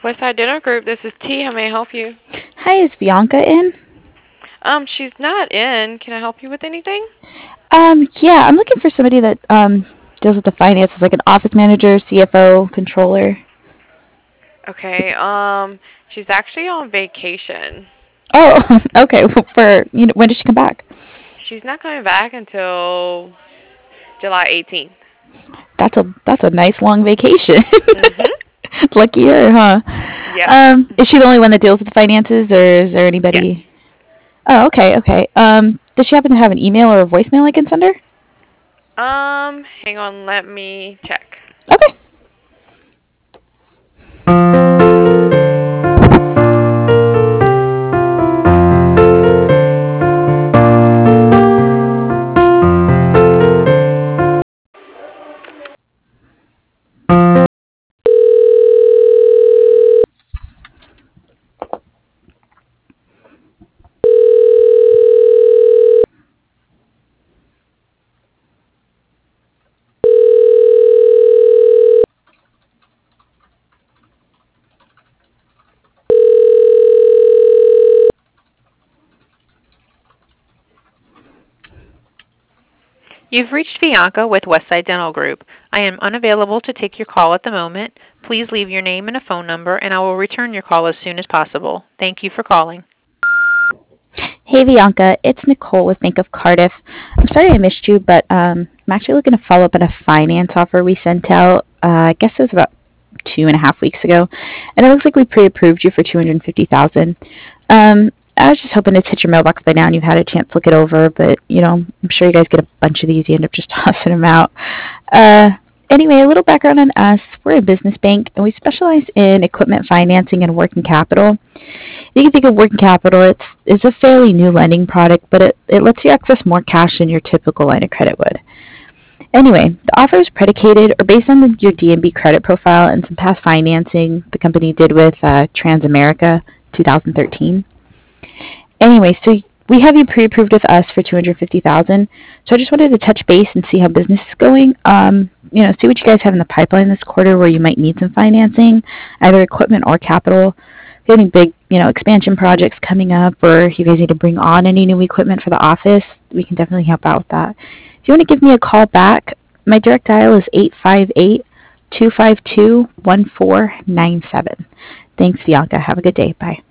Westside Dinner Group, this is T. How may I help you? Hi, is Bianca in? She's not in. Can I help you with anything? Yeah, I'm looking for somebody that deals with the finances, like an office manager, CFO, controller. Okay, she's actually on vacation. Oh, okay. When does she come back? She's not coming back until July 18th. That's a nice long vacation. Mm-hmm. Lucky her, huh? Yep. Is she the only one that deals with the finances, or is there Yes. anybody? Oh, okay, okay. Does she happen to have an email or a voicemail I can send her? Hang on, let me check. Okay. You've reached Bianca with Westside Dental Group. I am unavailable to take your call at the moment. Please leave your name and a phone number, and I will return your call as soon as possible. Thank you for calling. Hey, Bianca, it's Nicole with Bank of Cardiff. I'm sorry I missed you, but I'm actually looking to follow up on a finance offer we sent out. I guess it was about 2.5 weeks ago, and it looks like we pre-approved you for 250,000. I was just hoping it's hit your mailbox by now, and you've had a chance to look it over. But I'm sure you guys get a bunch of these. You end up just tossing them out. Uh, anyway, a little background on us: we're a business bank, and we specialize in equipment financing and working capital. You can think of working capital. It's a fairly new lending product, but it lets you access more cash than your typical line of credit would. Anyway, the offer is predicated or based on your DNB credit profile and some past financing the company did with Transamerica 2013. Anyway, so we have you pre-approved with us for 250,000. So I just wanted to touch base and see how business is going. See what you guys have in the pipeline this quarter where you might need some financing, either equipment or capital. If you have any big, expansion projects coming up, or if you guys need to bring on any new equipment for the office, we can definitely help out with that. If you want to give me a call back, my direct dial is 858-252-1497. Thanks, Bianca. Have a good day. Bye.